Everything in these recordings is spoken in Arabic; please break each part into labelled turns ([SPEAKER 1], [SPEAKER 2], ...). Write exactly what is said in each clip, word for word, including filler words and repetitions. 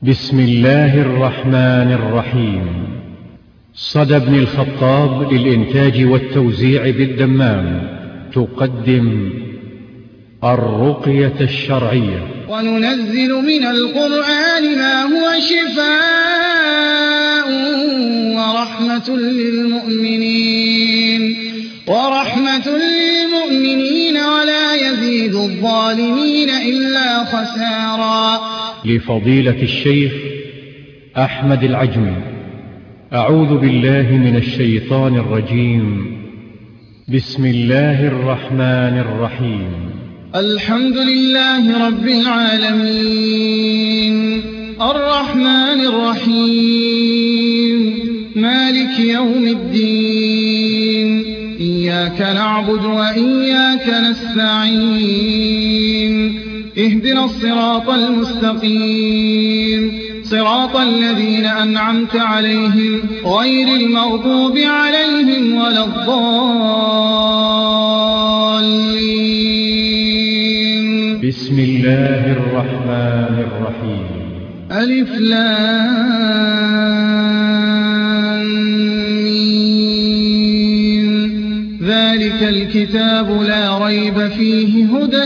[SPEAKER 1] بسم الله الرحمن الرحيم. صدى بن الخطاب للإنتاج والتوزيع بالدمام تقدم الرقية الشرعية.
[SPEAKER 2] وننزل من القرآن ما هو شفاء ورحمة للمؤمنين ورحمة للمؤمنين ولا يزيد الظالمين إلا خسارا.
[SPEAKER 1] لفضيلة الشيخ أحمد العجمي. أعوذ بالله من الشيطان الرجيم. بسم الله الرحمن الرحيم.
[SPEAKER 2] الحمد لله رب العالمين الرحمن الرحيم مالك يوم الدين. إياك نعبد وإياك نستعين. اهدنا الصراط المستقيم صراط الذين أنعمت عليهم غير المغضوب عليهم ولا الضالين.
[SPEAKER 1] بسم الله الرحمن الرحيم.
[SPEAKER 2] ألف لام ميم. ذلك الكتاب لا ريب فيه هدى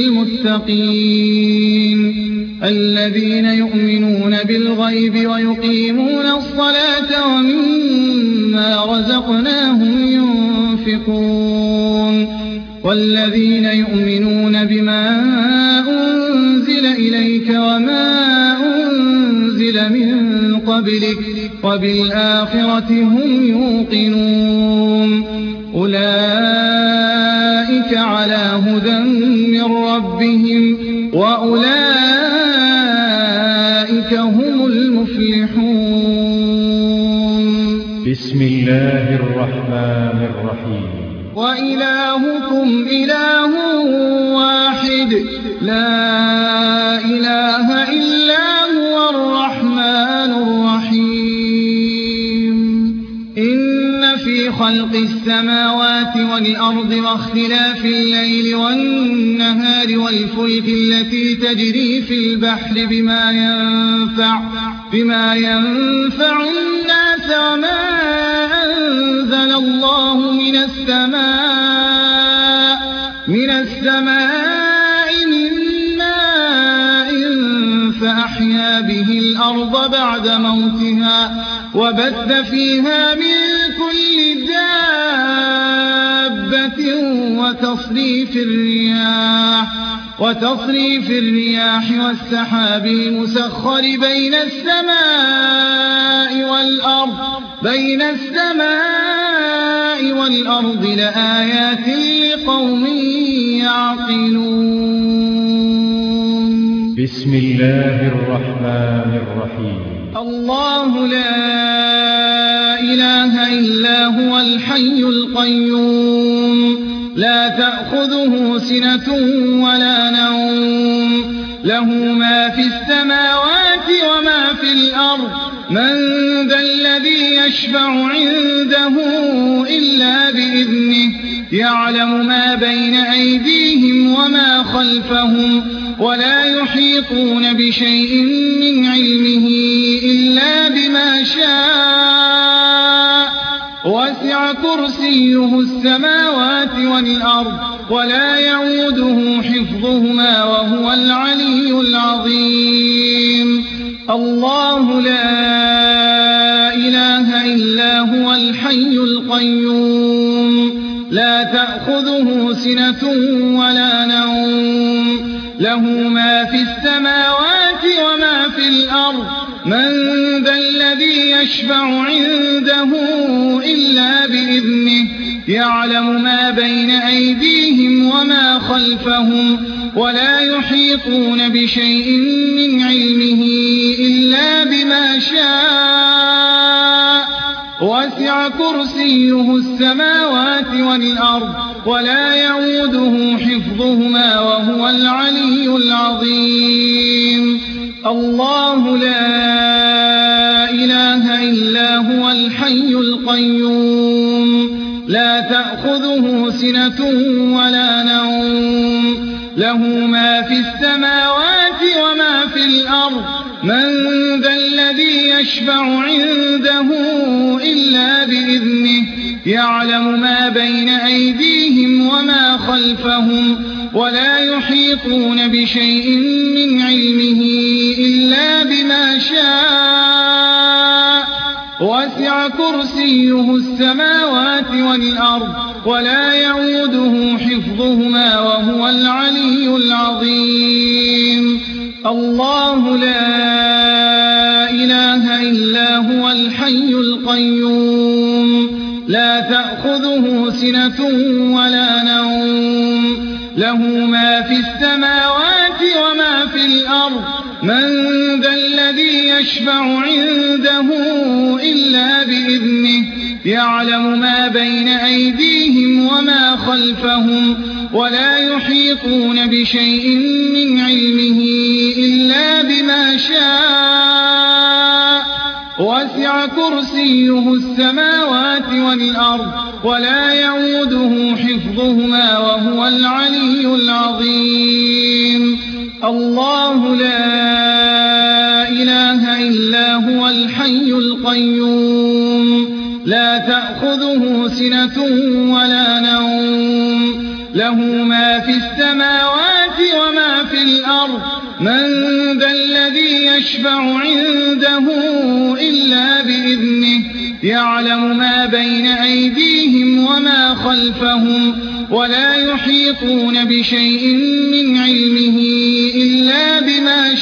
[SPEAKER 2] للمتقين الذين يؤمنون بالغيب ويقيمون الصلاة ومما رزقناهم ينفقون والذين يؤمنون بما أنزل إليك وما أنزل من قبلك وبالآخرة هم يوقنون أولئك على هدى من ربهم وأولئك هم المفلحون.
[SPEAKER 1] بسم الله الرحمن الرحيم.
[SPEAKER 2] وإلهكم إله واحد لا إله إلا هو الرحمن الرحيم. إن في خلق السماوات والأرض واختلاف الليل والنهار والفلك التي تجري في البحر بما ينفع, بما ينفع الناس وما أنزل الله من السماء, من السماء من ماء فأحيا به الأرض بعد موتها وبث فيها من كل دابة وتصريف الرياح, وتصريف الرياح والسحاب المسخر بين السماء والأرض, بين السماء والأرض لآيات لقوم يعقلون.
[SPEAKER 1] بسم الله الرحمن الرحيم.
[SPEAKER 2] الله لا إله إلا هو الحي القيوم لا تأخذه سنة ولا نوم له ما في السماوات وما في الأرض. من ذا الذي يشفع عنده إلا بإذنه يعلم ما بين أيديهم وما خلفهم ولا يحيطون بشيء من علمه إلا بما شاء. وسع كرسيه السماوات والأرض ولا يعوده حفظهما وهو العلي العظيم. الله لا إله إلا هو الحي القيوم لا تأخذه سنة ولا نوم له ما في السماوات وما في الأرض. من ذا الذي يشفع عنده إلا بإذنه يعلم ما بين أيديهم وما خلفهم ولا يحيطون بشيء من علمه إلا بما شاء. وسع كرسيه السماوات والأرض ولا يعوده حفظهما وهو العلي العظيم. الله لا إله إلا هو الحي القيوم لا تأخذه سنة ولا نوم له ما في السماوات وما في الأرض. من يشفع عنده إلا بإذنه يعلم ما بين أيديهم وما خلفهم ولا يحيطون بشيء من علمه إلا بما شاء وسع كرسيه السماوات والأرض ولا يعوده حفظهما وهو العلي العظيم الله لا إله إلا هو الحي القيوم لا تأخذه سنة ولا نوم له ما في السماوات وما في الأرض من ذا الذي يشفع عنده إلا بإذنه يعلم ما بين أيديهم وما خلفهم ولا يحيطون بشيء من علمه إلا بما شاء وسع كرسيه السماوات والأرض ولا يعوده حفظهما وهو العلي العظيم الله لا إله إلا هو الحي القيوم لا تأخذه سنة ولا نوم له ما في السماوات وما في الأرض من ذا الذي يشفع عنده إلا بإذنه يعلم ما بين أيديهم وما خلفهم ولا يحيطون بشيء من علمه إلا بما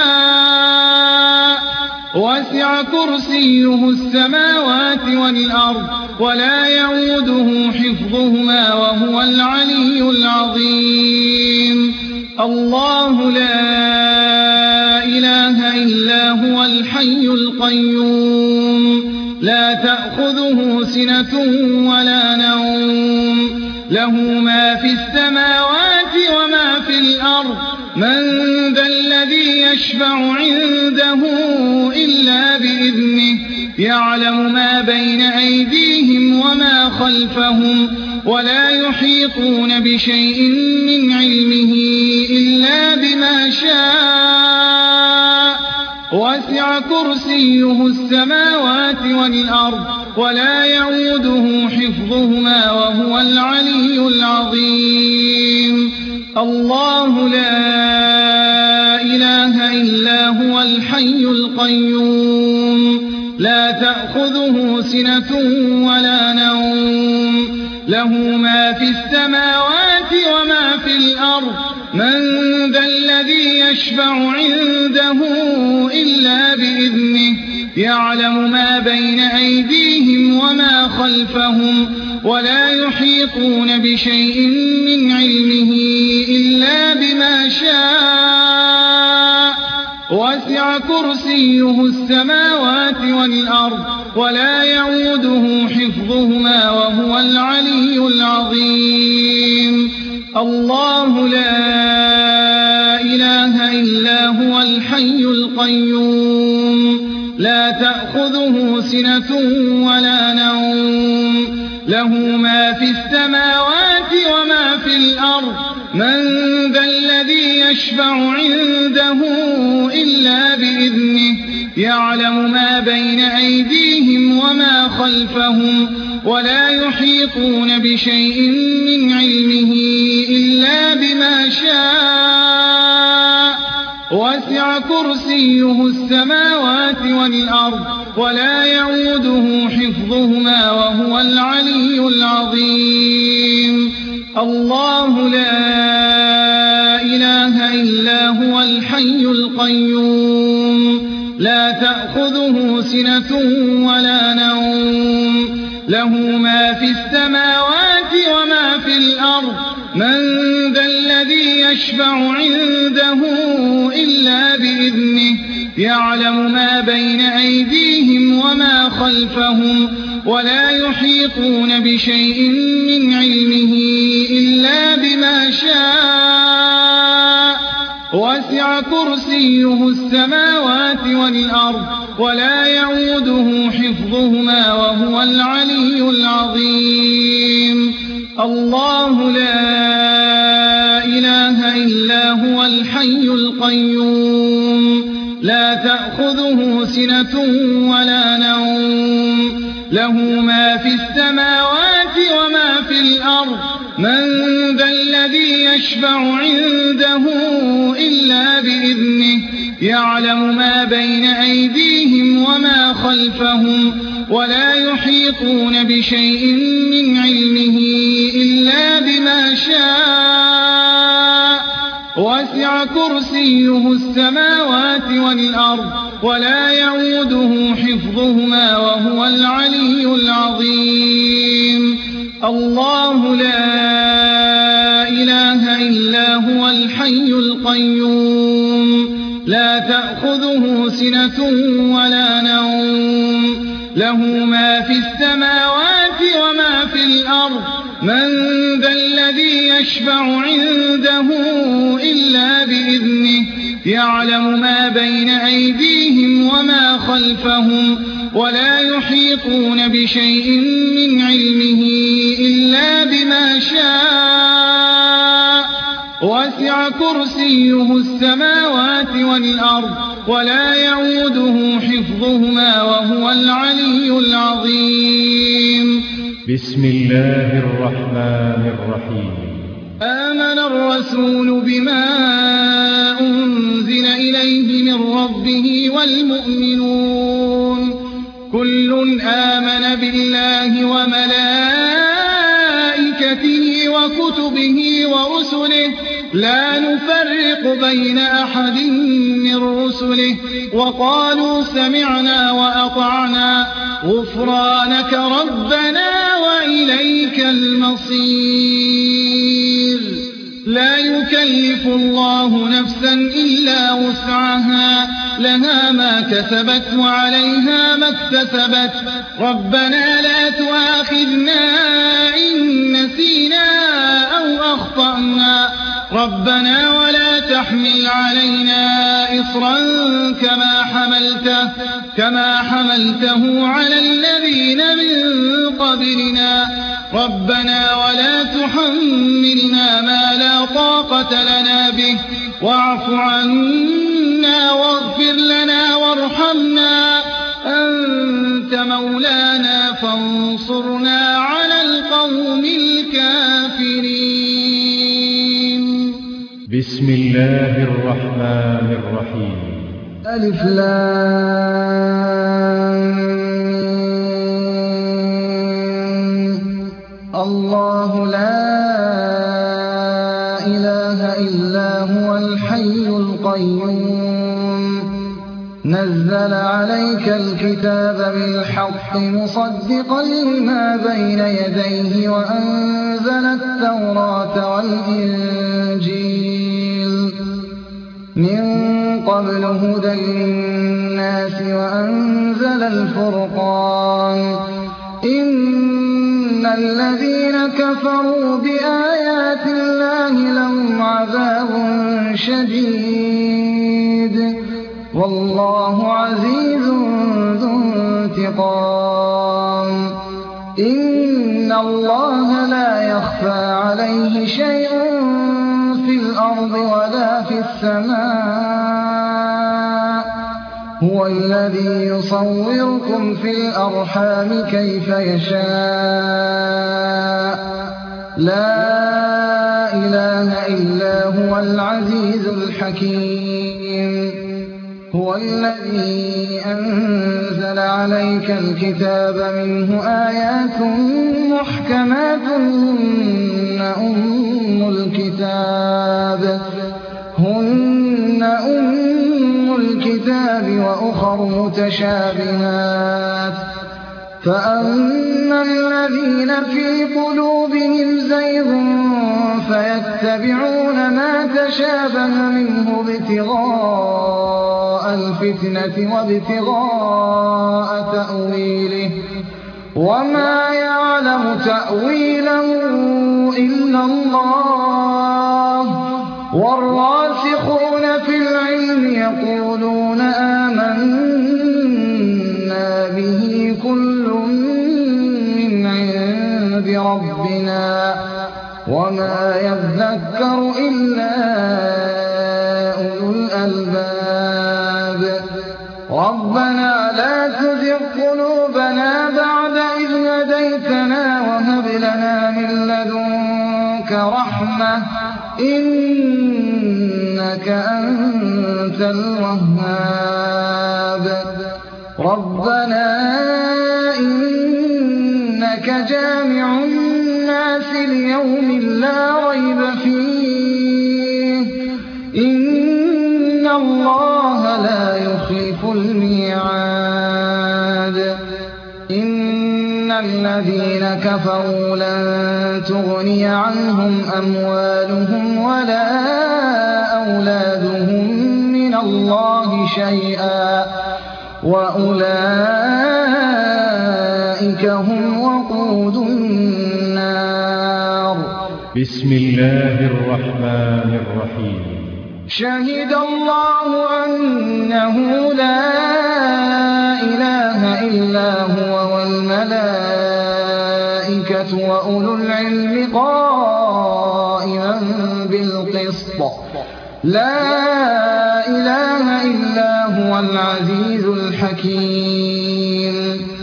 [SPEAKER 2] شاء وسع كرسيه السماوات والأرض ولا يعوده حفظهما وهو العلي العظيم الله لا إله إلا هو الحي القيوم لا تأخذه سنة ولا نوم له ما في السماوات وما في الأرض من ذا الذي يشفع عنده إلا بإذنه يعلم ما بين أيديهم وما خلفهم ولا يحيطون بشيء من علمه إلا بما شاء وسع كرسيه السماوات والأرض ولا يعوده حفظهما وهو العلي العظيم الله لا إله إلا هو الحي القيوم لا تأخذه سنة ولا نوم له ما في السماوات وما في الأرض من ذا الذي يشفع عنده إلا بإذنه يعلم ما بين أيديهم وما خلفهم ولا يحيطون بشيء من علمه إلا بما شاء وسع كرسيه السماوات والأرض ولا يعوده حفظهما وهو العلي العظيم الله لا إله إلا هو الحي القيوم لا تأخذه سنة ولا نوم له ما في السماوات وما في الأرض من ذا الذي يشفع عنده إلا بإذنه يعلم ما بين أيديهم وما خلفهم ولا يحيطون بشيء من علمه إلا بما شاء وسع كرسيه السماوات والأرض ولا يعوده حفظهما وهو العلي العظيم الله لا إله إلا هو الحي القيوم لا تأخذه سنة ولا نوم له ما في السماوات وما في الأرض من ذا الذي يشفع عنده إلا بإذنه يعلم ما بين أيديهم وما خلفهم ولا يحيطون بشيء من علمه إلا بما شاء وسع كرسيه السماوات والأرض ولا يعوده حفظهما وهو العلي العظيم الله لا إله إلا هو الحي القيوم لا تأخذه سنة ولا نوم له ما في السماوات وما في الأرض من ذا الذي يشفع عنده إلا بإذنه يعلم ما بين أيديهم وما خلفهم ولا يحيطون بشيء من علمه إلا بما شاء وسع كرسيه السماوات والأرض ولا يعوده حفظهما وهو العلي العظيم الله لا إله إلا هو الحي القيوم لا تأخذه سنة ولا نوم له ما في السماوات وما في الأرض من ذا الذي يشفع عنده إلا بإذنه يعلم ما بين أيديهم وما خلفهم ولا يحيطون بشيء من علمه إلا بما شاء وسع كرسيه السماوات والأرض ولا يعوده حفظهما وهو العلي العظيم
[SPEAKER 1] بسم الله الرحمن الرحيم
[SPEAKER 2] آمن الرسول بما أنزل إليه من ربه والمؤمنون كل آمن بالله وملائكته وكتبه ورسله لا نفرق بين أحد من رسله وقالوا سمعنا وأطعنا غفرانك ربنا وإليك المصير لا يكلف الله نفسا إلا وسعها لها ما كسبت وعليها ما اكتسبت ربنا لا تؤاخذنا إن نسينا أو أخطأنا ربنا ولا تحمل علينا إصرا كما حملته كما حملته على الذين من قبلنا ربنا ولا تحملنا ما لا طاقة لنا به واعف عنا واغفر لنا وارحمنا أنت مولانا فانصرنا على القوم الكافرين
[SPEAKER 1] بسم الله الرحمن الرحيم
[SPEAKER 2] ألف لام الله لا إله إلا هو الحي القيوم نزل عليك الكتاب بالحق مصدقا لما بين يديه وأنزل التوراة والإنجيل من قبل هدى للناس وأنزل الفرقان إن الذين كفروا بآيات الله لهم عذاب شديد والله عزيز ذو انتقام إن الله لا يخفى عليه شيء في الأرض ولا في السماء هو الذي يصوركم في الأرحام كيف يشاء لا إله إلا هو العزيز الحكيم هو الذي أنزل عليك الكتاب منه آيات محكمات هن أم الكتاب هن أم الكتاب وأخر متشابهات فأما الذين في قلوبهم زيغ فيتبعون ما تشابه منه ابتغاء الفتنة وابتغاء تأويله وما يعلم تأويله إلا الله والراسخون في العلم يقولون آمنا به كل من عند ربنا وما يذكر إلا أولو الألباب ربنا لا تزغ قلوبنا بعد إذ هديتنا وهب لنا من لدنك رحمة إنك أنت الوهاب ربنا إنك جامع الناس ليوم لا ريب فيه إن الله لا يخلف الميعاد إن الذين كفروا لن تغني عنهم أموالهم ولا أولادهم من الله شيئا وأولئك هم وقود النار.
[SPEAKER 1] بسم الله الرحمن الرحيم.
[SPEAKER 2] شهد الله أنه لا إله إلا هو والملائكة وأولو العلم قائما بالقسط لا إله إلا هو العزيز الحكيم.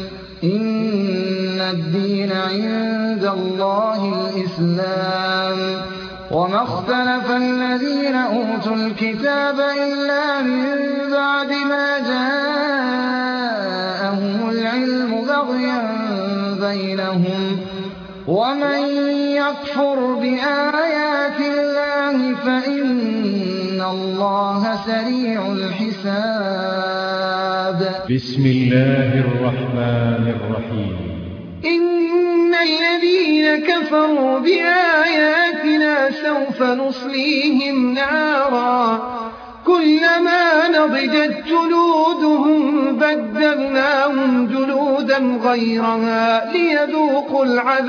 [SPEAKER 2] إن الدين عند الله الإسلام وما اختلف الذين أوتوا الكتاب إلا من بعد ما جاءهم العلم بغيا بينهم ومن يكفر بآيات الله فإن الله سريع الحساب.
[SPEAKER 1] بسم الله الرحمن الرحيم.
[SPEAKER 2] إن الذين كفروا بآياتنا سوف نصليهم نارا كلما نضجت جلودهم بدلناهم جلودا غيرها ليذوقوا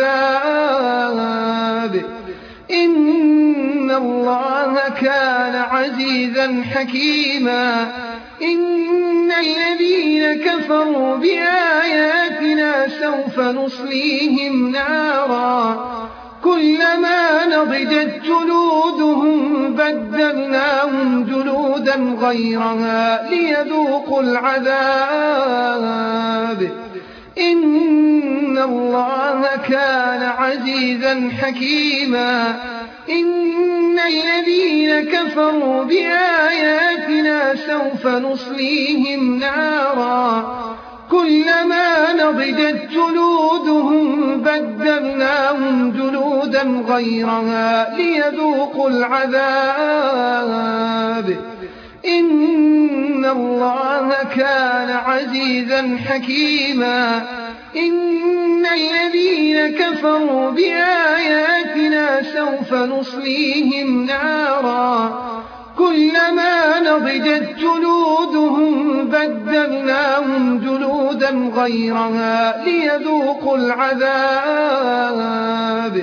[SPEAKER 2] العذاب إن الله كان عزيزا حكيما. إن الذين كفروا بآياتنا سوف نصليهم نارا كلما نضجت جلودهم بدلناهم جلودا غيرها ليذوقوا العذاب إن الله كان عزيزا حكيما. إن الذين كفروا بآياتنا سوف نصليهم نارا كلما نضجت جلودهم بدلناهم جلودا غيرها ليذوقوا العذاب إن الله كان عزيزا حكيما. إن الذين كفروا بآياتنا سوف نصليهم نارا كلما نضجت جلودهم بدلناهم جلودا غيرها ليذوقوا العذاب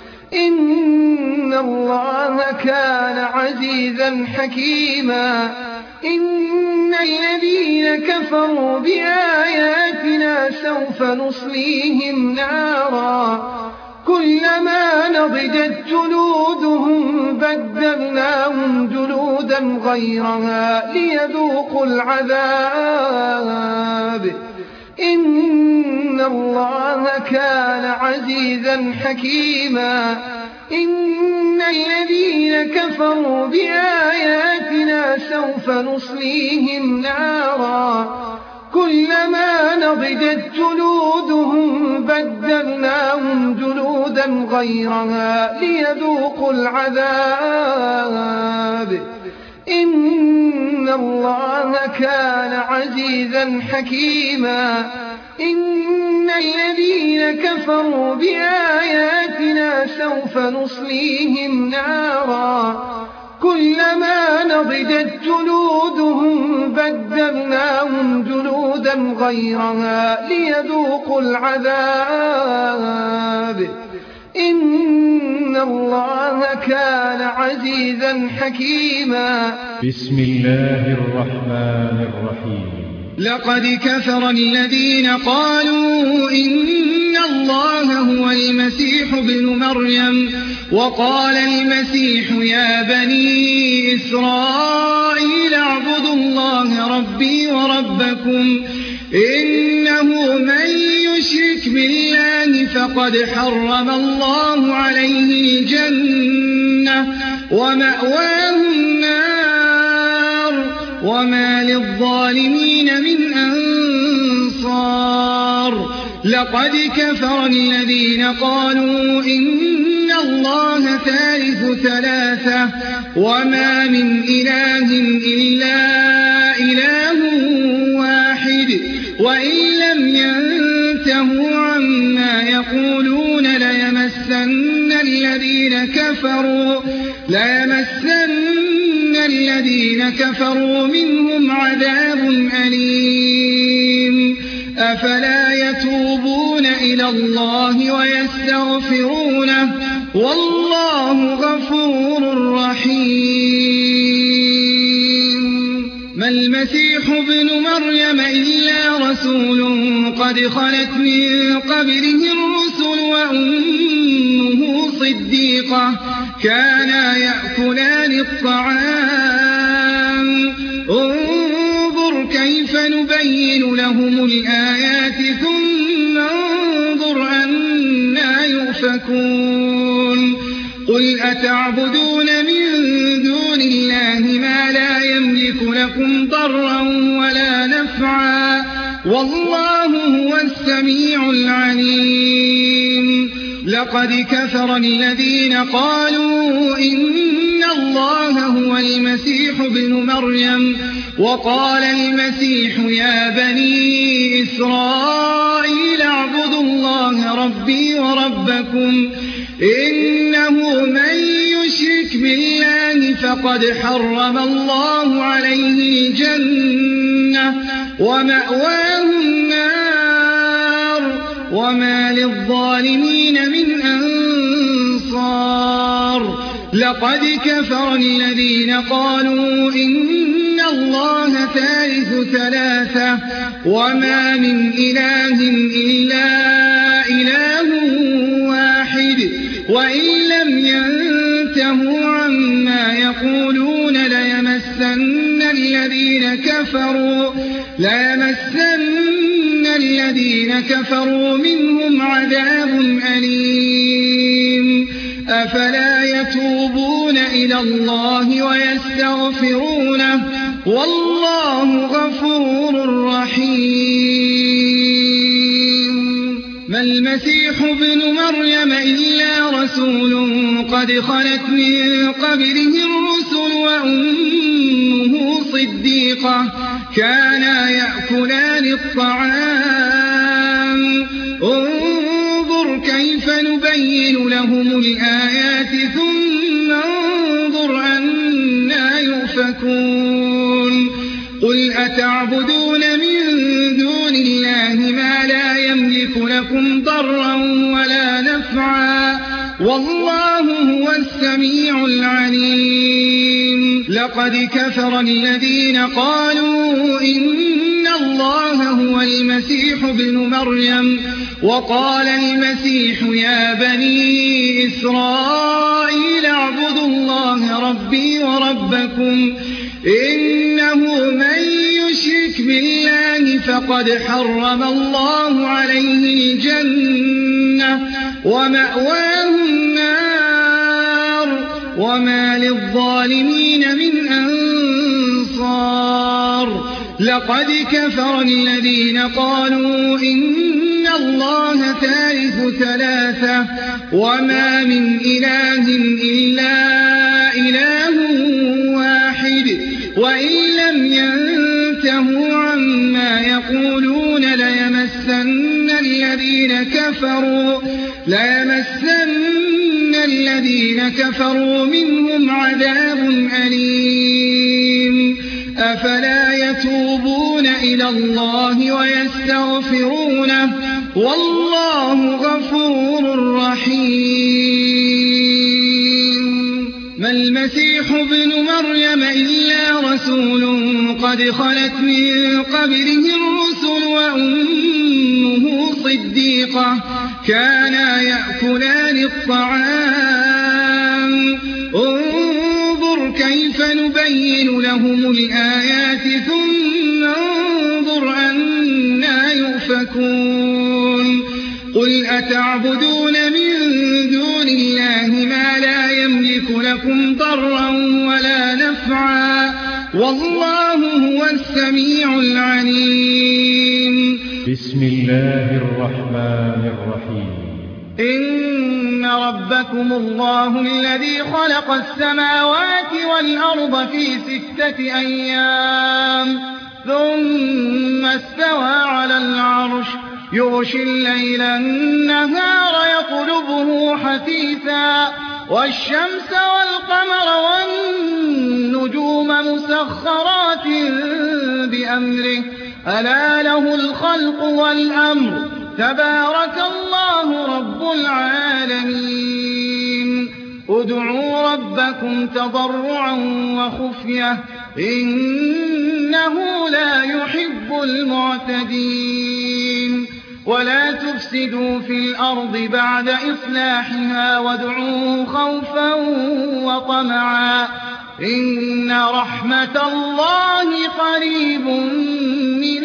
[SPEAKER 2] إن الله كان عزيزا حكيما. إن الذين كفروا بآياتنا سوف نصليهم نارا كلما نضجت جلودهم بدلناهم جلودا غيرها ليذوقوا العذاب إن الله كان عزيزا حكيما. إن الذين كفروا بآياتنا سوف نصليهم نارا كلما نضجت جلودهم بدلناهم جلودا غيرها ليذوقوا العذاب إن الله كان عزيزا حكيما. إن الذين كفروا بآياتنا سوف نصليهم نارا كلما نضجت جلودهم بدلناهم جلودا غيرها ليذوقوا العذاب إن الله كان عزيزا حكيما.
[SPEAKER 1] بسم الله الرحمن الرحيم.
[SPEAKER 2] لقد كفر الذين قالوا إن الله هو المسيح ابن مريم وقال المسيح يا بني إسرائيل إسرائيل اعبدوا الله ربي وربكم إنه من يشرك بالله فقد حرم الله عليه الجنة ومأواه النار وما للظالمين من أنصار لقد كفر الذين قالوا إن الله ثالث ثلاثة وما من إله إلا إله واحد وإن لم ينتهوا عما يقولون ليمسن الذين كفروا ليمسن الذين كفروا منهم عذاب أليم أفلا يتوبون إلى الله ويستغفرونه والله غفور رحيم ما المسيح ابن مريم إلا رسول قد خلت من قبله الرسل وأمه صديقة كانا يأكلان الطعام انظر كيف نبين لهم الآيات ثم انظر أنا يؤفكون قل أتعبدون من دون الله ما لا يملك لكم ضرا ولا نفعا والله هو السميع العليم لقد كفر الذين قالوا إن الله هو المسيح ابن مريم وقال المسيح يا بني إسرائيل اعبدوا الله ربي وربكم إنه من يشرك بالله فقد حرم الله عليه الجنة ومأواه النار وما للظالمين من أنصار لقد كفر الذين قالوا إن الله ثالث ثلاثة وما من إله إلا إله واحد وإن لم ينتهوا عما يقولون ليمسن الذين كفروا ليمسن الذين كفروا منهم عذاب أليم أفلا يتوبون إلى الله ويستغفرونه والله غفور رحيم ما المسيح ابن مريم إلا رسول قد خلت من قبله الرسل وأمه صديقة كانا يأكلان الطعام انظر كيف نبين لهم الآيات ثم انظر أنا يؤفكون قل أتعبدون من دون الله ما لا يملك لكم ضرا ولا نفعا والله هو السميع العليم لقد كفر الذين قالوا إن الله هو المسيح ابن مريم وقال المسيح يا بني إسرائيل اعبدوا الله ربي وربكم إنه من يشرك بالله فقد حرم الله عليه الجنة ومأواه النار وما للظالمين من أنصار لقد كفر الذين قالوا إن الله ثالث ثلاثة وما من إله إلا إله واحد وإن لم ينتهوا عما يقولون ليمسن الذين كفروا ليمسن الذين كفروا منهم عذاب أليم أفلا يتوبون إلى الله ويستغفرونه والله غفور رحيم ما المسيح ابن مريم إلا رسول قد خلت من قبله الرسل وأمه صديقة كانا يأكلان الطعام انظر كيف فنبين لهم الآيات ثم انظر أنى يؤفكون قل أتعبدون من دون الله ما لا يملك لكم ضرا ولا نفعا والله هو السميع العليم.
[SPEAKER 1] بسم الله الرحمن الرحيم.
[SPEAKER 2] إن ربكم الله الذي خلق السماوات والأرض في ستة أيام ثم استوى على العرش يغشي الليل النهار يطلبه حثيثا والشمس والقمر والنجوم مسخرات بأمره ألا له الخلق والأمر تبارك الله رب العالمين. ادعوا ربكم تضرعا وخفية إنه لا يحب المعتدين. ولا تفسدوا في الأرض بعد إصلاحها وادعوه خوفا وطمعا إن رحمة الله قريب من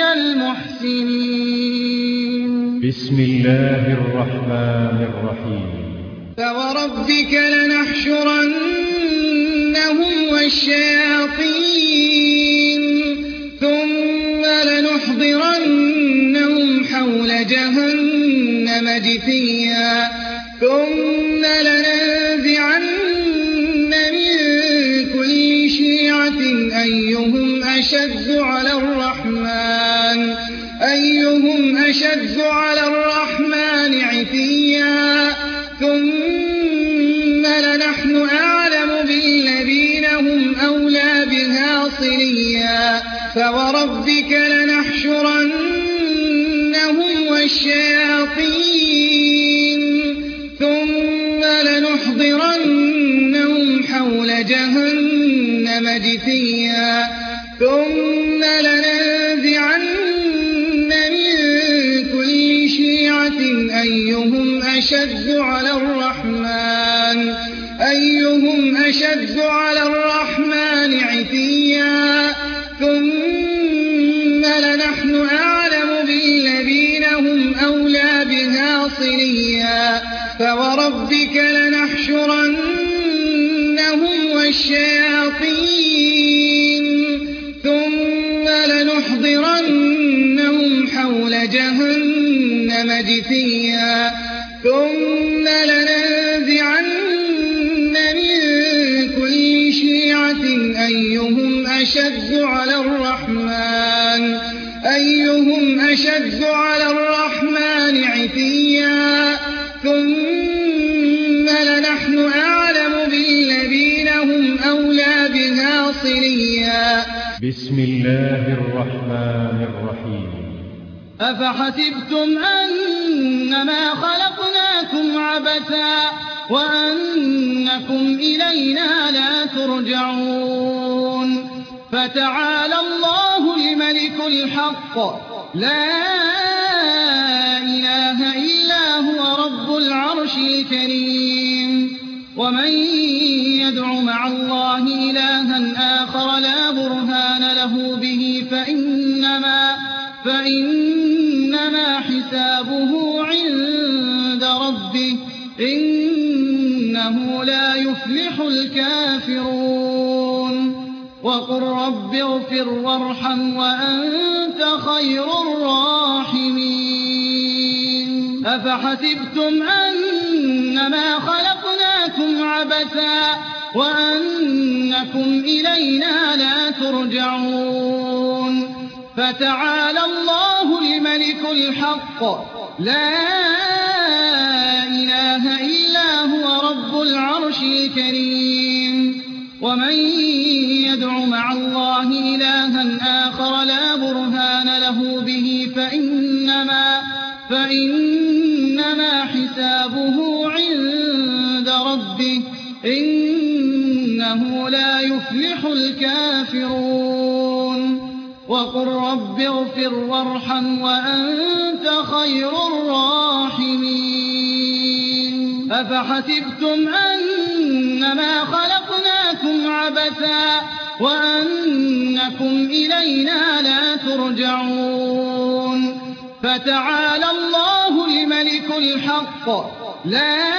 [SPEAKER 2] المحسنين.
[SPEAKER 1] بسم الله الرحمن الرحيم.
[SPEAKER 2] فوربك لنحشرنهم والشياطين ثم لنحضرنهم حول جهنم جثيا ثم لننزعن من كل شيعة أيهم أشد على الرحمن أيهم أشد على الرحمن عتيا ثم لنحن أعلم بالذين هم أولى بها صليا. فوربك لنحشرنهم والشياطين ثم لنحضرنهم حول جهنم جثيا ثم لننزعن من كل شيعة أيهم أشد على الرحمن أيهم أشد على الرحمن عتيا ثم لنحن أعلم بالذين هم أولى بها صليا. فوربك لنحشرنهم والشياطين ثم لنحضرنهم حول جهنم جثيا ثم لننزعن من كل شيعة أيهم أشد على الرحمن أيهم أشد على الرحمن عتيا ثم لنحن أعلم بالذين هم أولى بها صليا.
[SPEAKER 1] بسم الله الرحمن الرحيم.
[SPEAKER 2] أفحسبتم أنما خلقناكم عبثا وأنكم إلينا لا ترجعون فتعالى الله الملك الحق لا إله إلا هو رب العرش الكريم. ومن يدع مع الله إلها آخر لا برهان له به فإنما, فإنما حسابه عند ربه إنه لا يفلح الكافرون. وقل رب اغفر وارحم وأنت خير الراحمين. أفحسبتم أنما خلقناكم عبثا وأنكم إلينا لا ترجعون فتعالى الله الملك الحق لا إله إلا هو رب العرش الكريم. ومن يدع مع الله إلها آخر لا برهان له به فإنما, فإنما حسابه عند ربه إنه لا يفلح الكافرون. وقل رب اغفر وارحم وأنت خير الراحمين. أفحسبتم أنما خلقناكم عبثا عبثا وأنكم إلينا لا ترجعون فتعالى الله الملك الحق لا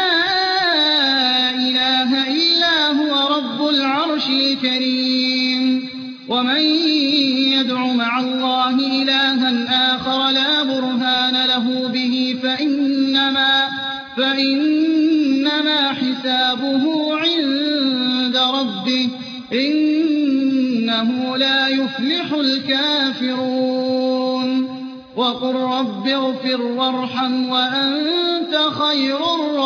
[SPEAKER 2] إله إلا هو رب العرش الكريم ومن يدع مع الله إلها آخر لا برهان له به فإنما, فإنما حسابه عند ربه إنه لا يفلح الكافرون وقل رب اغفر وارحم وأنت خير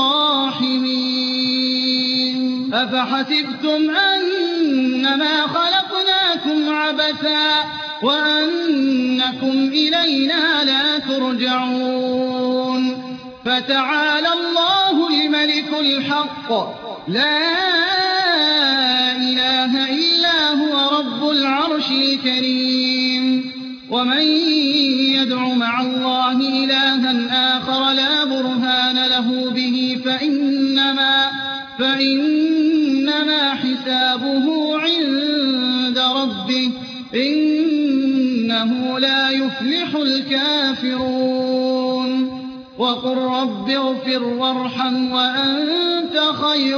[SPEAKER 2] الراحمين أفحسبتم أنما خلقناكم عبثا وأنكم إلينا لا ترجعون فتعالى الله الملك الحق لا إله إلا هو رب العرش الكريم ومن يدع مع الله إلها آخر لا برهان له به فإنما, فإنما حسابه عند ربه إنه لا يفلح الكافرون وقل رب اغفر وارحم وأنت خير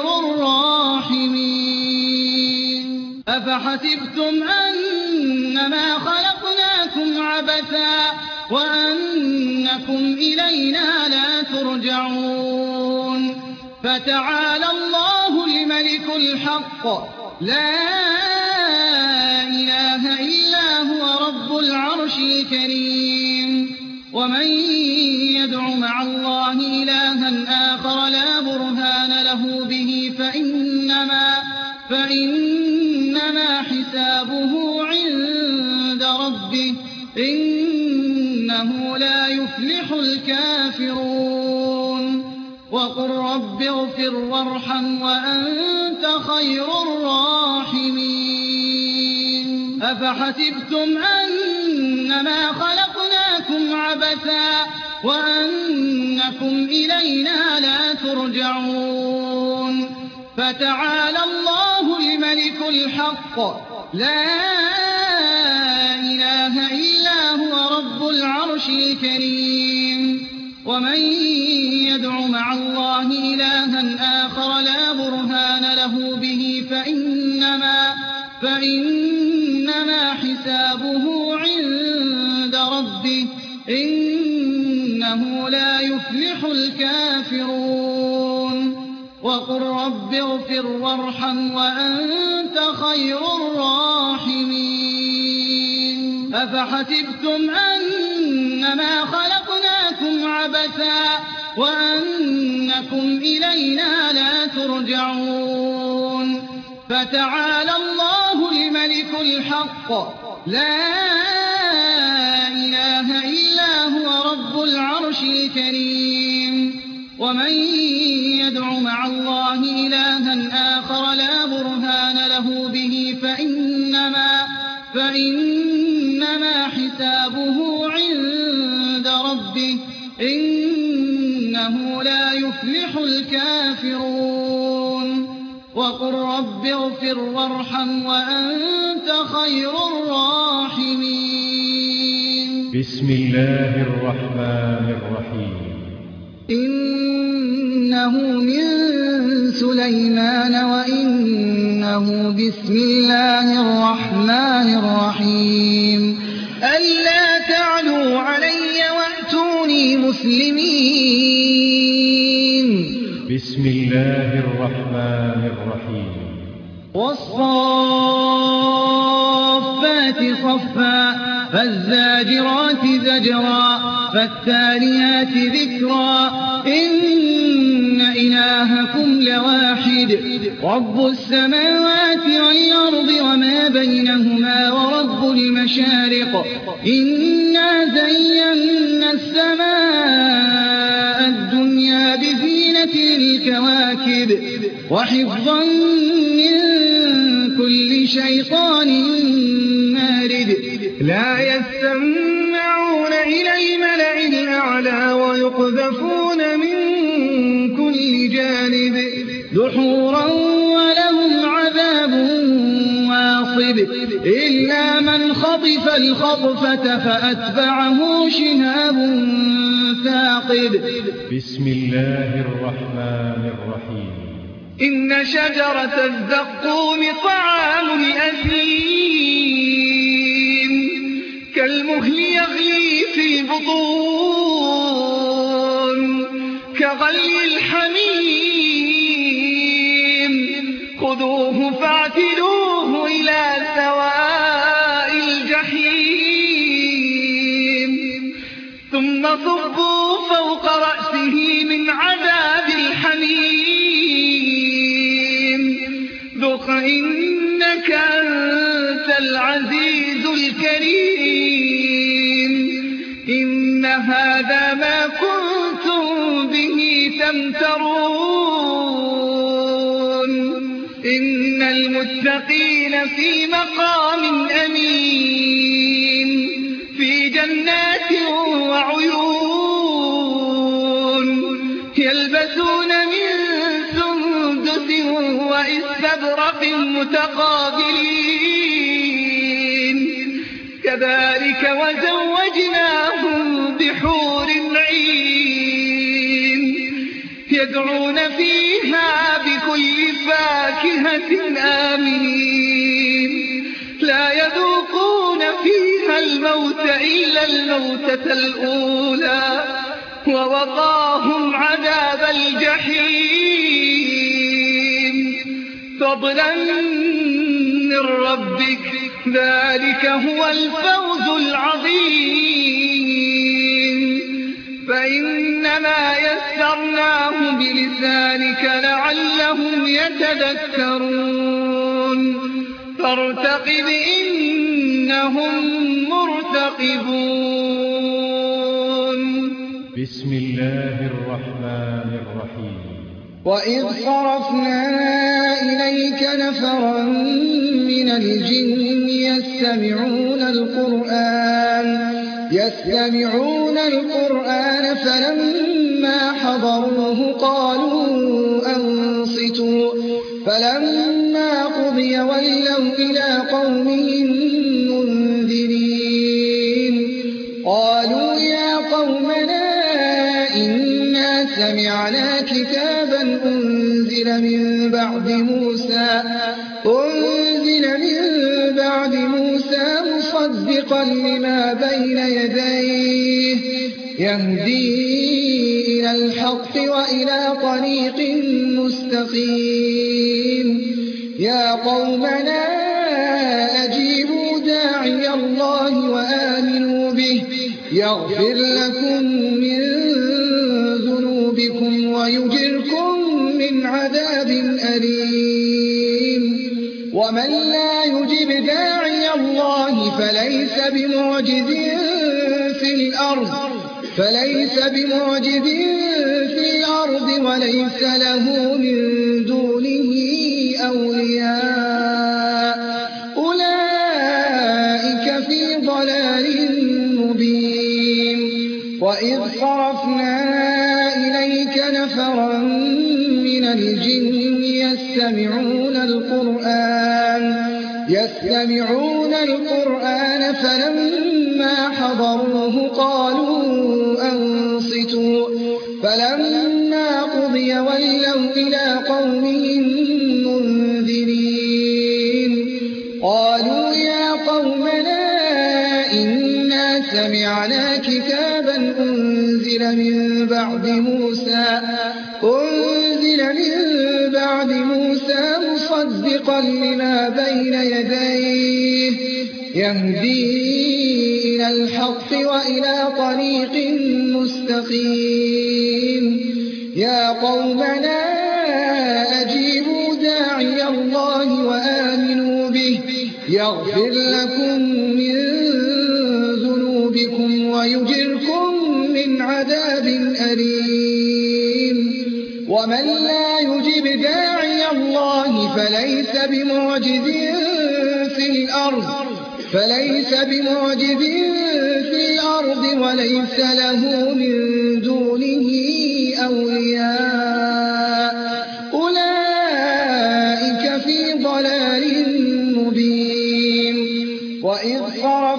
[SPEAKER 2] الراحمين أفحسبتم أنما خلقناكم عبثا وأنكم إلينا لا ترجعون فتعالى الله الملك الحق لا إله إلا هو رب العرش الكريم ومن يدع مع الله إلها آخر لا برهان له به فإنما, فإنما حسابه عند ربه إنه لا يفلح الكافرون وقل رب اغفر وارحم وأنت خير الراحمين أفحسبتم أنما خلقناكم عبثا وأنكم إلينا لا ترجعون فتعالى الله الملك الحق لا إله إلا هو رب العرش الكريم ومن يدع مع الله إلها آخر لا برهان له به فإنما, فإنما حسابه عند ربه إنه لا يفلح الكافرون وقل رب اغفر وارحم وأنت خير الراحمين أفحسبتم أنما خلقناكم عبثا وأنكم إلينا لا ترجعون فتعالى الله الملك الحق لا إله إلا هو رب العرش الكريم ومن يدع مع الله إلها آخر لا برهان له به فإنما, فإنما حسابه عند ربه إنه لا يفلح الكافرون وقل رب اغفر وارحم وأنت خير الراحمين
[SPEAKER 1] بسم الله الرحمن الرحيم
[SPEAKER 2] إنه من سليمان وإنه بسم الله الرحمن الرحيم ألا تعلوا علي وأتوني مسلمين
[SPEAKER 1] بسم الله الرحمن الرحيم
[SPEAKER 2] والصافات صفا فالزاجرات زجرا فالتاليات ذكرا إن إلهكم لواحد رب السماوات والأرض وما بينهما ورب المشارق إنا زينا السماء الدنيا بزينة الكواكب وحفظا من كل شيطان مارد لا يستمعون إلى الملأ الأعلى ويقذفون من كل جانب دحورا ولهم عذاب خطف الخطفة فأتبعه شهاب ثاقب.
[SPEAKER 1] بسم الله الرحمن الرحيم.
[SPEAKER 2] إن شجرة الزقوم طعام الأثيم كالمهل يغلي في البطون كغلي الحميم خذوه فاعتلوه إلى سواء الجحيم ثم صبوا فوق رأسه من عذاب الحميم ذق إنك أنت العزيز الكريم إن هذا ما كنتم به تمترون إن المتقين في مقام أمين في جنات وعيون يلبسون من سندس وإستبرق متقابلين كذلك وزوجناهم بحور عين يدعون فيها بكل فاكهة آمنين لا يذوقون فيها الموت إلا الموتة الأولى ووقاهم عذاب الجحيم فضلا من ربك ذلك هو الفوز العظيم فإنما يسرناه بلسانك لعلهم يتذكرون فارتقب إنهم مرتقبون.
[SPEAKER 1] بسم الله الرحمن الرحيم.
[SPEAKER 2] وإذ صرفنا إليك نفرا من الجن يستمعون القرآن يستمعون القرآن فلما حضروه قالوا أنصتوا فلما قضي ولوا إلى قومهم منذرين قالوا يا قومنا إنا سمعنا كتابا أنزل من بعد موسى أنزل من بعد موسى مصدقا لما بين يديه يهدي إلى الحق وإلى طريق مستقيم يا قومنا أجيبوا داعي الله وآمنوا به يغفر لكم من ذنوبكم ويجركم من عذاب أليم ومن لا يجب داعي الله فليس بمعجز في الأرض فليس بمعجز في الأرض وليس له من دونه أولياء أولئك في ضلال مبين. وإذ صرفنا إليك نفرا من الجن يستمعون القرآن يستمعون القرآن فلما حضروه قالوا أنصتوا فلما قضي ولوا إلى قومهم منذرين قالوا يا قومنا إنا سمعنا كتابا أنزل من بعد موسى أنزل من بعد موسى مصدقا لما بين يديه يهدي إلى الحق وإلى طريق مستقيم يا قومنا أجيبوا داعي الله وآمنوا به يغفر لكم من ذنوبكم ويجركم من عذاب أليم ومن لا يجب داعي الله فليس بمعجز في الأرض فليس بمعجز في الأرض وليس له من دونه أولياء أولئك في ضلال مبين. وإذ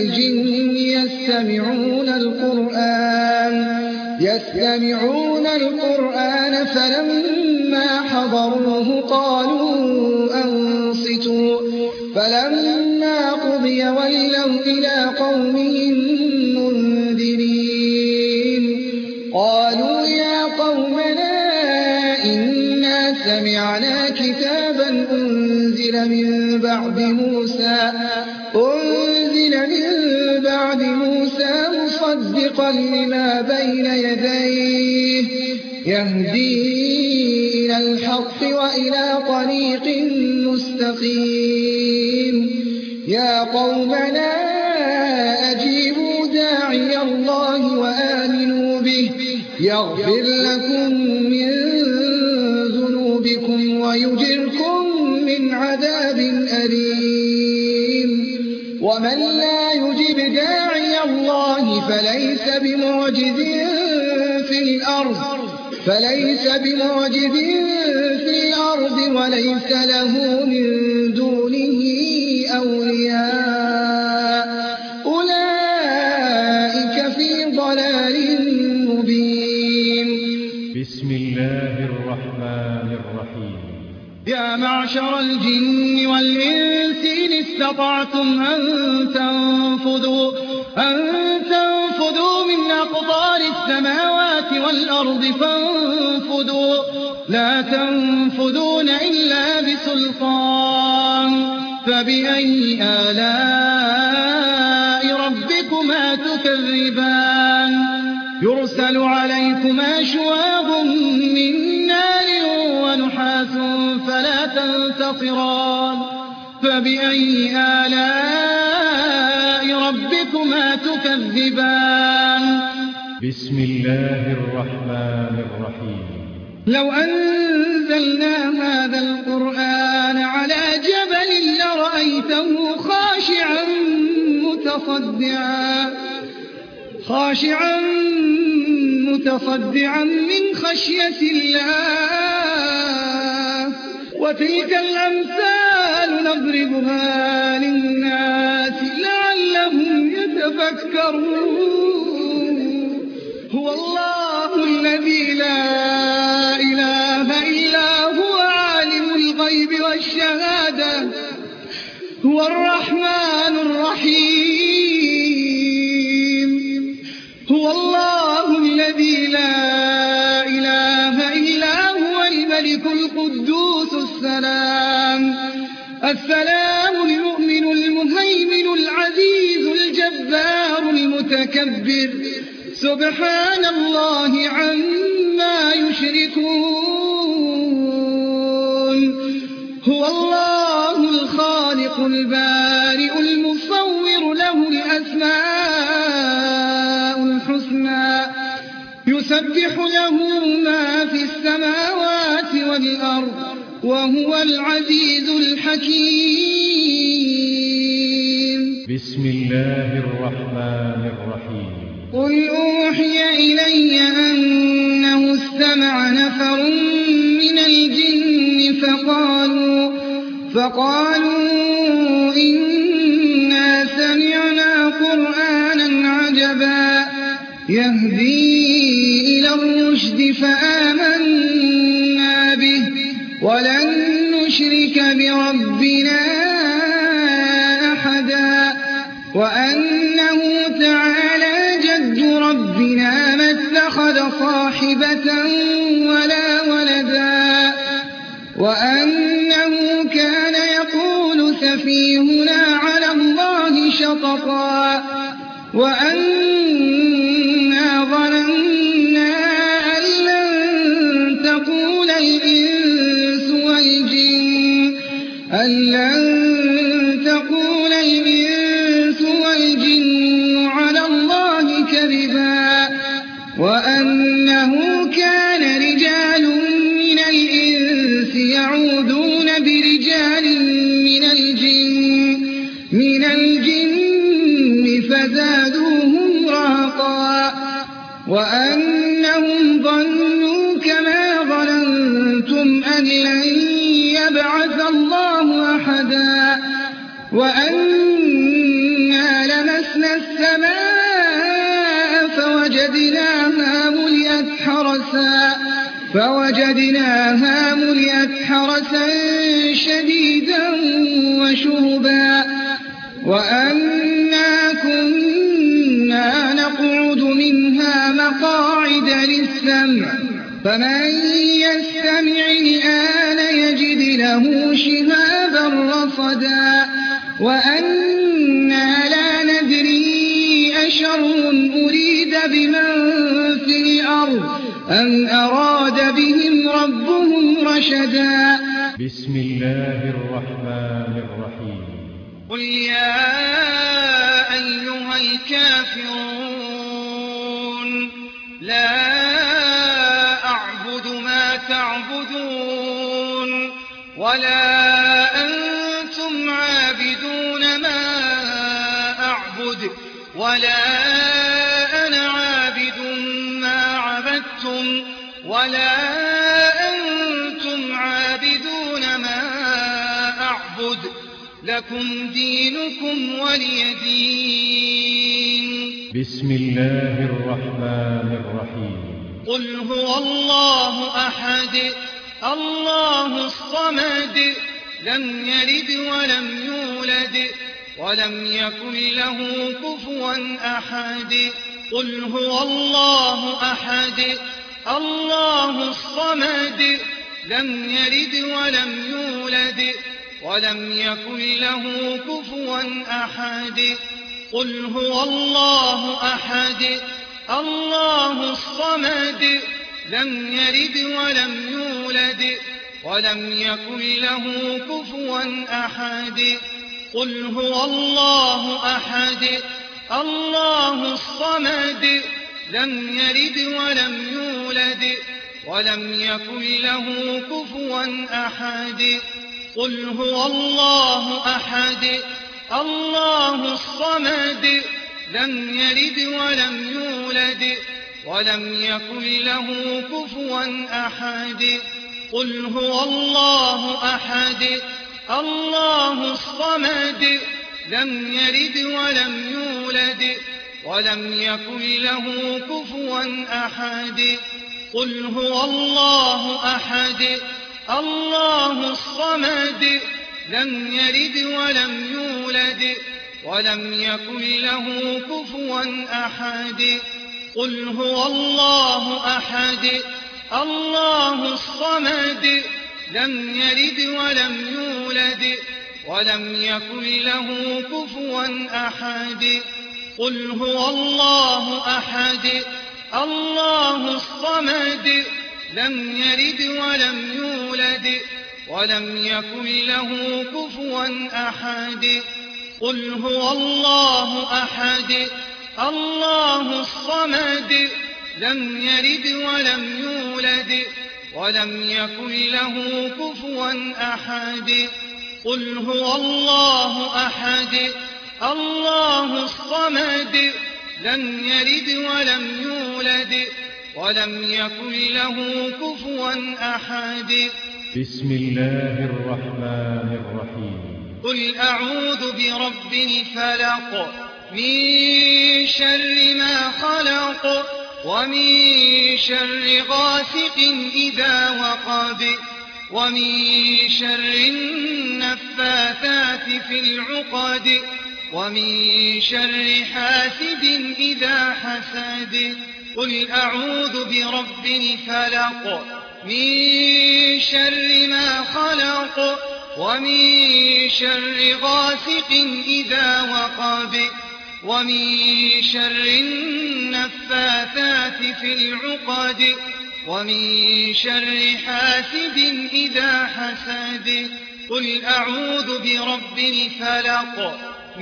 [SPEAKER 2] الجن يستمعون القرآن يستمعون القرآن فلما حضروه قالوا أنصتوا فلما قضي ولوا إلى قومهم منذرين قالوا يا قومنا إنا سمعنا كتابا أنزل من بعد موسى أنزل من بعد موسى مصدقا لما بين يديه يهدي إلى الحق وإلى طريق مستقيم يا قومنا أجيبوا داعي الله وآمنوا به يغفر لكم من ذنوبكم ويجركم من عذاب أليم ومن لا يجب داعي الله فليس بمعجز في الأرض فليس بمعجز في الأرض وليس له من دونه أولياء أولئك في ضلال مبين.
[SPEAKER 1] بسم الله الرحمن الرحيم.
[SPEAKER 2] يا معشر الجن والإنس إن استطعتم أن تنفذوا أن تنفذوا من أقطار السماوات والأرض فانفذوا لا تنفذون إلا بسلطان فبأي آلاء ربكما تكذبان يرسل عليكما شواظ من نار ونحاس فلا تنتصران فبأي آلاء ربكما تكذبان.
[SPEAKER 1] بسم الله الرحمن الرحيم.
[SPEAKER 2] لو أنزلنا هذا القرآن على جبل لرأيته خاشعا متصدعا خاشعا متصدعا من خشية الله وتلك الأمثال نضربها للناس لعلهم يتفكرون. هو الله الذي لا إله إلا هو عالم الغيب والشهادة هو الرحمن الرحيم. هو الله الذي لا إله إلا هو الملك القدوس السلام السلام المؤمن المهيمن العزيز الجبار المتكبر سبحان الله عما يشركون. هو الله الخالق البارئ المصور له الأسماء الحسنى يسبح له ما في السماوات والأرض وهو العزيز الحكيم.
[SPEAKER 1] بسم الله الرحمن الرحيم.
[SPEAKER 2] قل أوحي إلي أنه استمع نفر من الجن فقالوا فقالوا إنا سمعنا قرآنا عجبا يهدي إلى الرشد فآمنا به ولن نشرك بربنا أحدا وأنه تعالى جد ربنا ما اتخذ صاحبة ولا ولدا وأنه كان يقول سفيهنا على الله شططا وأنا ظننا أن لن تقول الإنس والجن أن لن تقول الإنس والجن على الله كذبا وأنه كان رجال من الإنس يعوذون برجال من الجن من الجن فزادوهم رهقا وأنهم ظنوا كما ظننتم أن لن يبعث الله أحدا وأن إنا لمسنا السماء فوجدناها ملئت حرسا فوجدناها ملئت حرسا شديدا وشهبا وأنا كنا نقعد منها مقاعد للسمع فمن يستمع الآن يجد له شهابا رصدا وأنا لا ندري أشر أريد بمن في الأرض أم أراد بهم ربهم رشدا.
[SPEAKER 1] بسم الله الرحمن الرحيم.
[SPEAKER 3] قل يا أيها الكافرون لا أعبد ما تعبدون ولا أنتم عابدون ما أعبد ولا أنا عابد ما عبدتم ولا أنتم عابدون ما أعبد لكم دينكم ولي دين.
[SPEAKER 1] بسم الله الرحمن الرحيم.
[SPEAKER 3] قل هو الله أحد الله الصمد لم يلد ولم يولد ولم يكن له كفوا أحد. قل هو الله أحد الله الصمد لم يلد ولم يولد ولم يكن له كفوا أحد. قل هو الله أحد الله الصمد لم يلد ولم يولد ولم يكن له كفوا أحد. قل هو الله أحد الله الصمد لم يلد ولم يولد ولم يكن له كفوا أحد. قل هو الله أحد الله الصمد لم يلد ولم يولد ولم يكن له كفوا أحد. قل هو الله أحد الله الصمد لم يلد ولم يولد ولم يكن له كفوا أحد. قل هو الله أحد الله الصمد لم يلد ولم يولد ولم يكن له كفوا أحد. قل هو الله أحد الله الصمد لم يلد ولم يولد ولم يكن له كفوا أحد. قل هو الله أحد الله الصمد لم يلد ولم يولد ولم يكن له كفوا أحد. قل هو الله أحد الله الصمد لم يلد ولم يولد ولم يكن له كفوا أحد. قل هو الله أحد الله الصمد لم يلد ولم يولد ولم يكن له كفوا أحد.
[SPEAKER 1] بسم الله الرحمن الرحيم.
[SPEAKER 3] قل أعوذ برب الفلق من شر ما خلق ومن شر غاسق إذا وقب ومن شر النفاثات في العقد ومن شر حاسد إذا حسد. قل أعوذ برب الفلق من شر ما خلق ومن شر غاسق إذا وقب ومن شر النفاثات في العقد ومن شر حاسد إذا حسد. قل أعوذ برب الفلق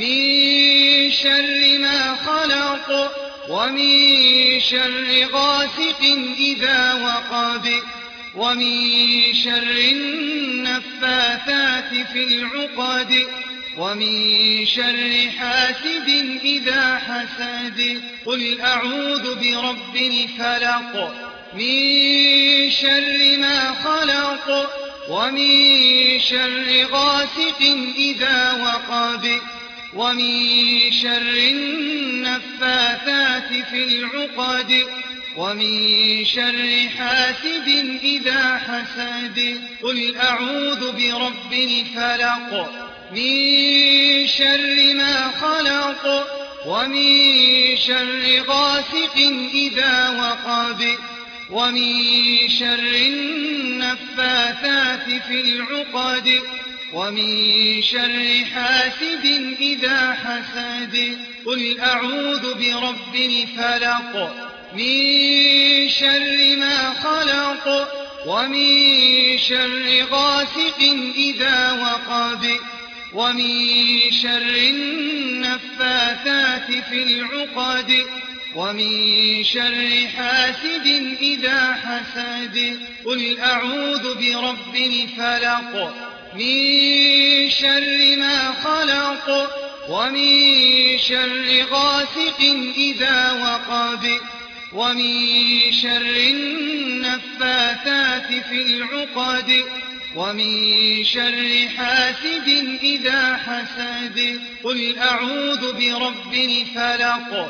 [SPEAKER 3] من شر ما خلق ومن شر غاسق إذا وقب ومن شر النفاثات في العقد ومن شر حاسد إذا حسد. قل أعوذ برب الفلق من شر ما خلق ومن شر غاسق إذا وقب ومن شر النفاثات في العقد ومن شر حاسد إذا حسد قل أعوذ برب الفلق من شر ما خلق ومن شر غاسق إذا وقب ومن شر النفاثات في العقد ومن شر حاسد إذا حسد قل أعوذ برب الفلق من شر ما خلق ومن شر غاسق إذا وقب ومن شر النفاثات في العقد ومن شر حاسد إذا حسد قل أعوذ برب الفلق من شر ما خلق ومن شر غاسق إذا وقب ومن شر النفاثات في العقد ومن شر حاسد إذا حسد قل أعوذ برب الفلق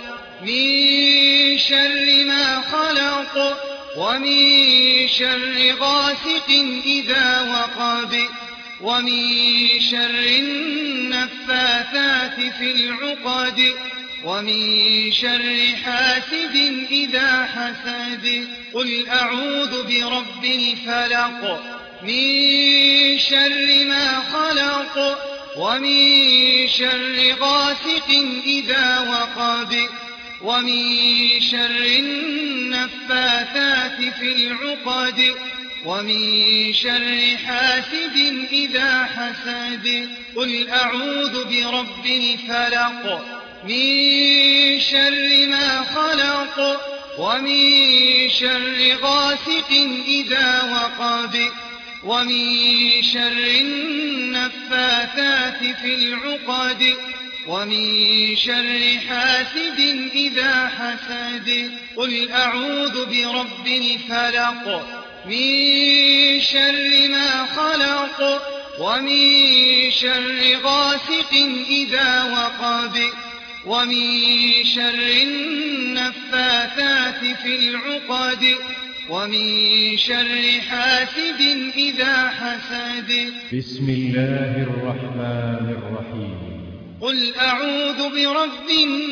[SPEAKER 3] من شر ما خلق ومن شر غاسق إذا وقب ومن شر النفاثات في العقد ومن شر حاسد إذا حسد قل أعوذ برب الفلق من شر ما خلق ومن شر غاسق إذا وقب ومن شر النفاثات في العقد ومن شر حاسد إذا حسد قل أعوذ برب الفلق من شر ما خلق ومن شر غاسق إذا وقب ومن شر النفاثات في العقد ومن شر حاسد إذا حسد قل أعوذ برب الفلق من شر ما خلق ومن شر غاسق إذا وقب ومن شر النفاثات في العقد ومن شر حاسد إذا حسد
[SPEAKER 1] بسم الله الرحمن الرحيم
[SPEAKER 3] قل أعوذ برب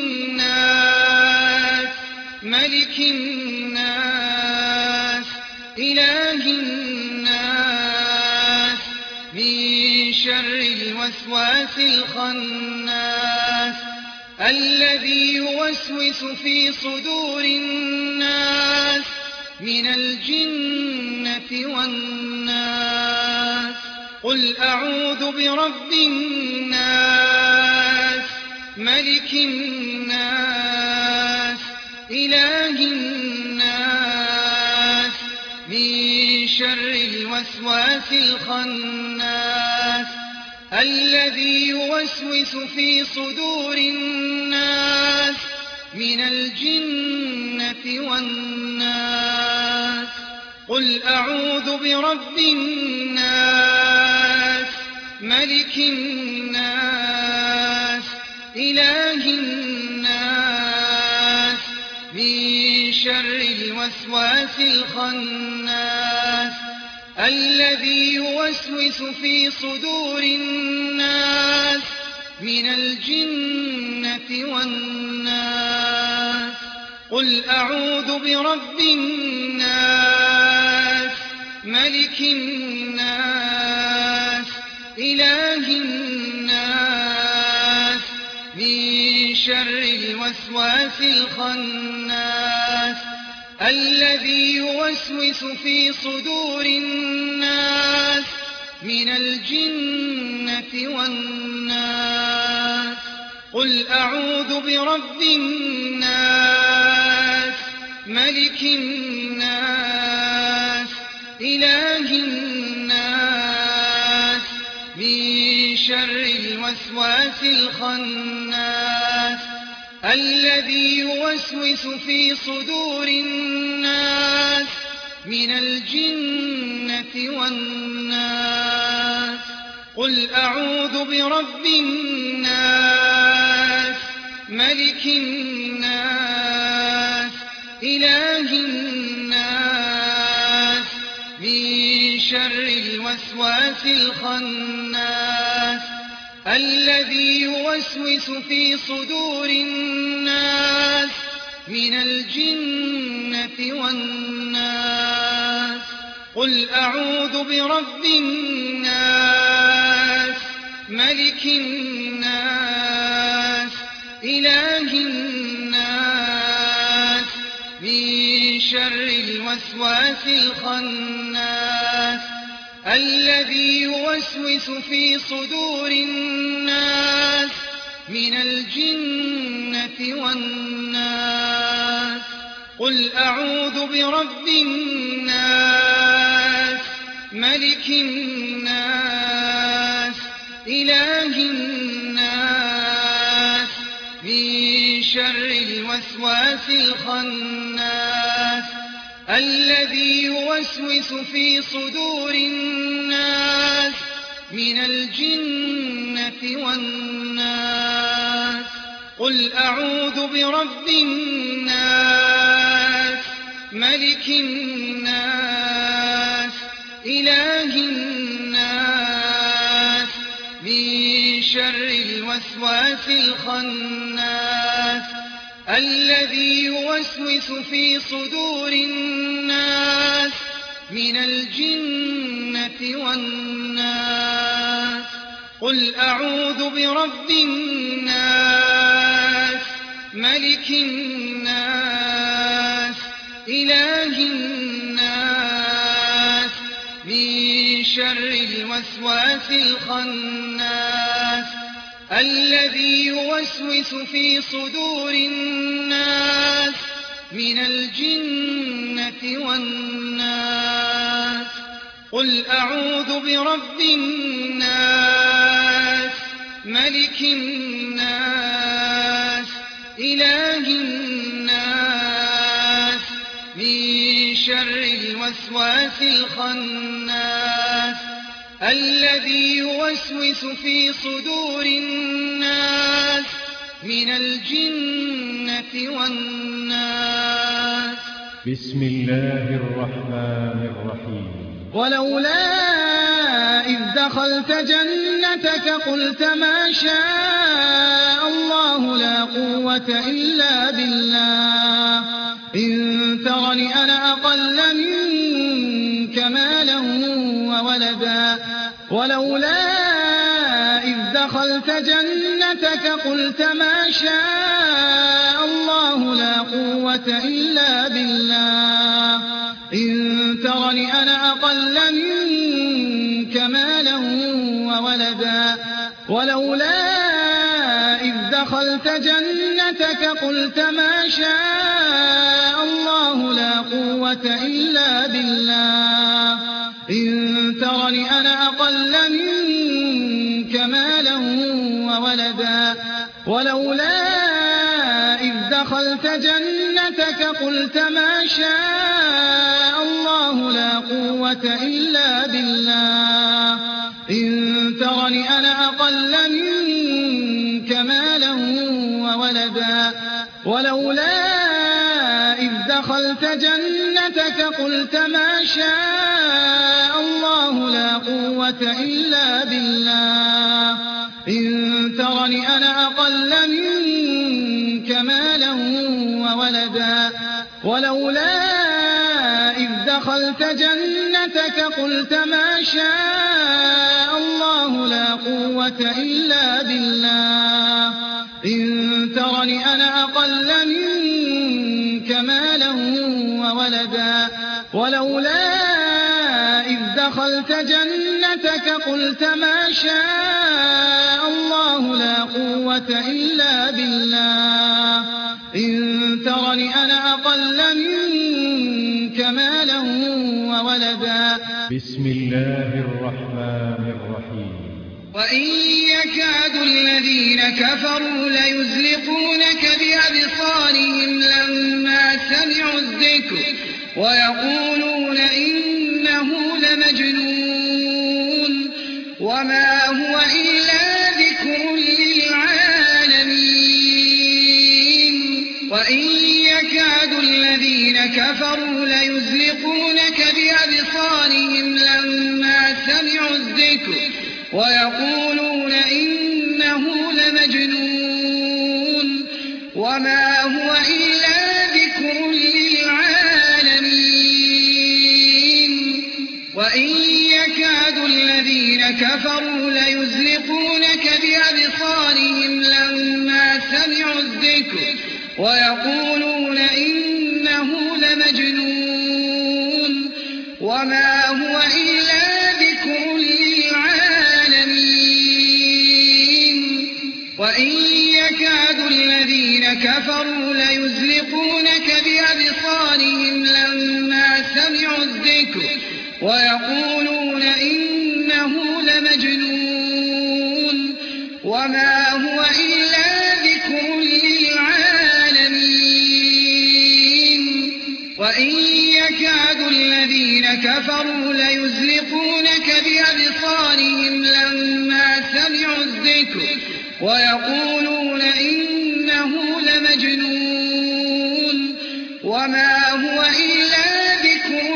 [SPEAKER 3] الناس ملك الناس إله الناس من شر الوسواس الخناس الذي يوسوس في صدور الناس من الجنة والناس قل أعوذ برب الناس ملك الناس إله الناس من شر الوسواس الخناس الذي يوسوس في صدور الناس من الجنة والناس قل أعوذ برب الناس ملك الناس إله الناس من شر الوسواس الخناس الذي يوسوس في صدور الناس من الجنة والناس قل أعوذ برب الناس ملك الناس إله الناس من شر الوسواس الخناس الذي يوسوس في صدور الناس من الجنة والناس قل أعوذ برب الناس ملك الناس إله الناس من شر الوسواس الخناس الذي يوسوس في صدور الناس من الجنة والناس قل أعوذ برب الناس ملك الناس إله الناس من شر الوسواس الخناس الذي يوسوس في صدور الناس من الجنة والناس قل أعوذ برب الناس ملك الناس إله الناس من شر الوسواس الخناس الذي يوسوس في صدور الناس من الجنة والناس قل أعوذ برب الناس ملك الناس إله الناس من شر الوسواس الخناس الذي يوسوس في صدور الناس من الجنة والناس قل أعوذ برب الناس ملك الناس إله الناس من شر الوسواس الخناس الذي يوسوس في صدور الناس من الجنة والناس قل أعوذ برب الناس ملك الناس إله الناس من شر الوسواس الخناس الذي يوسوس في صدور الناس من الجنة والناس قل أعوذ برب الناس ملك الناس إله الناس من شر الوسواس الخناس الذي يوسوس في صدور الناس من الجنة والناس
[SPEAKER 1] بسم الله الرحمن الرحيم
[SPEAKER 2] ولولا إذ دخلت جنتك قلت ما شاء الله لا قوة إلا بالله إن ترني أنا أقل منك مالا وولدا ولولا إذ دخلت جنتك قلت ما شاء الله لا قوة إلا بالله إن ترني أنا أقل منك مالا وولدا ولولا إذ دخلت جنتك قلت ما شاء الله لا قوة إلا بالله إن ترني أنا أقل منك مالا وولدا ولولا إذ دخلت جنتك قلت ما شاء الله لا قوة إلا بالله إن ترني أنا أقل منك مالا وولدا ولولا إذ دخلت جنتك قلت ما شاء الله لا قوة إلا بالله إن ترني أنا أقل منك مالا وولدا ولولا إذ دخلت جنتك قلت ما شاء الله لا قوة إلا بالله إن ترني أنا أقل منك مالا وولدا ولولا إذ دخلت جنتك قلت ما شاء الله لا قوة إلا بالله إن ترني أنا أقل منك مالا وولدا
[SPEAKER 1] بسم الله الرحمن الرحيم
[SPEAKER 3] وإن يكاد الذين كفروا ليزلقونك بأبصارهم لما سمعوا الذكر ويقولون إنه لمجنون وما كفروا ليزلقونك بأبصارهم لما سمعوا الذكر ويقولون إنه لمجنون وما هو إلا ذكر للعالمين وإن يكاد الذين كفروا ليزلقونك بأبصارهم لما سمعوا الذكر ويقولون إنه لمجنون وما هو إلا ذكر للعالمين وإن يكاد الذين كفروا ليزلقونك بأبصارهم لما سمعوا الذكر ويقولون إنه لمجنون وما هو إلا ذكر للعالمين وإن يكاد الذين كفروا ليزلقونك بأبصارهم لما سمعوا الذكر ويقولون إنه لمجنون وما هو إلا ذكر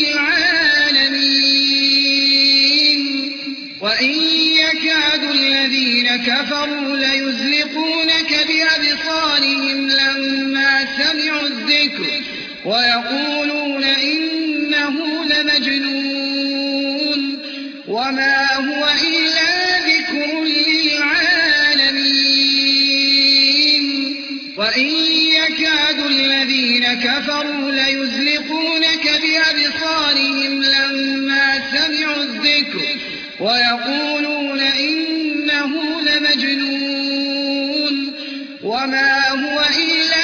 [SPEAKER 3] للعالمين وإن يكاد الذين كفروا ليزلقونك بأبصارهم لما سمعوا الذكر ويقولون إنه لمجنون وما هو إلا ذكر للعالمين وإن يكاد الذين كفروا ليزلقونك بأبصارهم لما سمعوا الذكر ويقولون إنه لمجنون وما هو إلا